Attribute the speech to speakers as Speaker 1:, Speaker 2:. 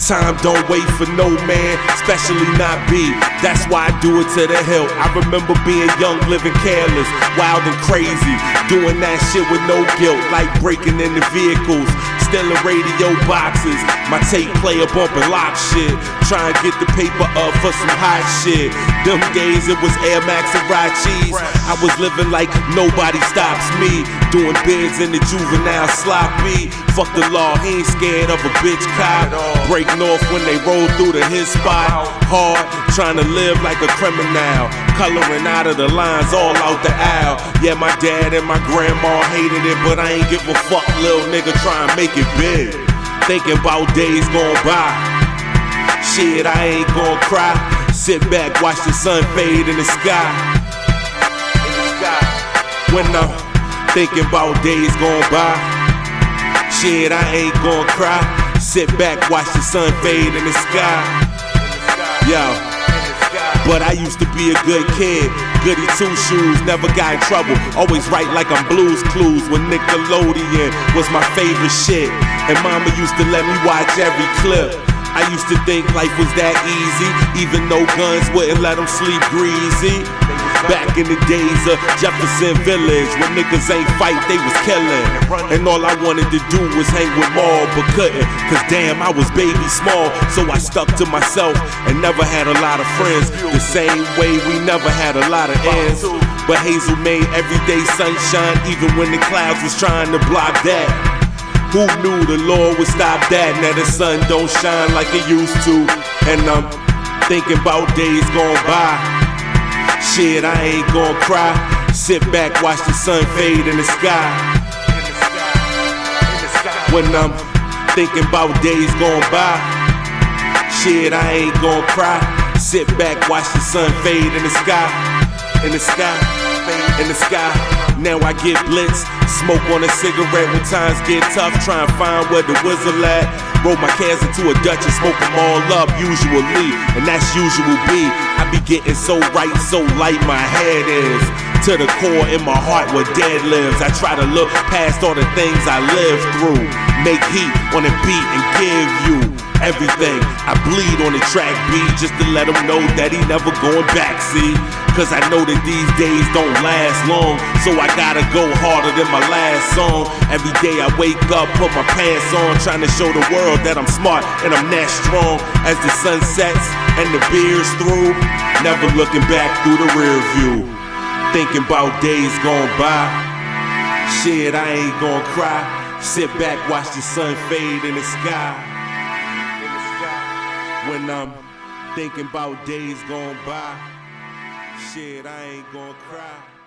Speaker 1: Time don't wait for no man, especially not B. That's why I do it to the hilt. I remember being young, living careless, wild and crazy, doing that shit with no guilt, like breaking into vehicles, stealing radio boxes, my tape player bumping lock shit, trying to get the paper up for some hot shit. Them days it was Air Max and Rachis. I was living like nobody stops me, doing bids in the juvenile sloppy. Fuck the law, he ain't scared of a bitch cop. Breaking off when they roll through to his spot. Hard, trying to live like a criminal, coloring out of the lines all out the aisle. Yeah, my dad and my grandma hated it, but I ain't give a fuck, little nigga, try and make it big. Thinking about days gone by, shit, I ain't gon' cry. Sit back, watch the sun fade in the sky. When I'm thinking about days gone by, shit, I ain't gon' cry. Sit back, watch the sun fade in the sky. Yo, but I used to be a good kid, goody two shoes, never got in trouble. Always write like I'm Blues Clues when Nickelodeon was my favorite shit. And mama used to let me watch every clip. I used to think life was that easy, even though guns wouldn't let them sleep greasy. Back in the days of Jefferson Village, when niggas ain't fight, they was killing. And all I wanted to do was hang with Maul, but couldn't, cause damn, I was baby small. So I stuck to myself and never had a lot of friends. The same way we never had a lot of ends. But Hazel made everyday sunshine, even when the clouds was trying to block that. Who knew the Lord would stop that? Now the sun don't shine like it used to. And I'm thinking about days gone by. Shit, I ain't gon' cry. Sit back, watch the sun fade in the sky. When I'm thinking about days gone by, shit, I ain't gon' cry. Sit back, watch the sun fade in the sky. In the sky, in the sky. Now I get blitzed, smoke on a cigarette when times get tough, try and find where the whistle at. Roll my cans into a Dutch and smoke them all up, usually, and that's usual B. I be getting so right, so light my head is. To the core in my heart where dead lives. I try to look past all the things I lived through. Make heat on the beat and give you everything. I bleed on the track B just to let him know that he never going back, see? Cause I know that these days don't last long, so I gotta go harder than my last song. Every day I wake up, put my pants on, trying to show the world that I'm smart and I'm that strong. As the sun sets and the beer's through, never looking back through the rear view. Thinking about days gone by, shit, I ain't gon' cry. Sit back, watch the sun fade in the sky. When I'm thinking about days gone by, shit, I ain't gon' cry.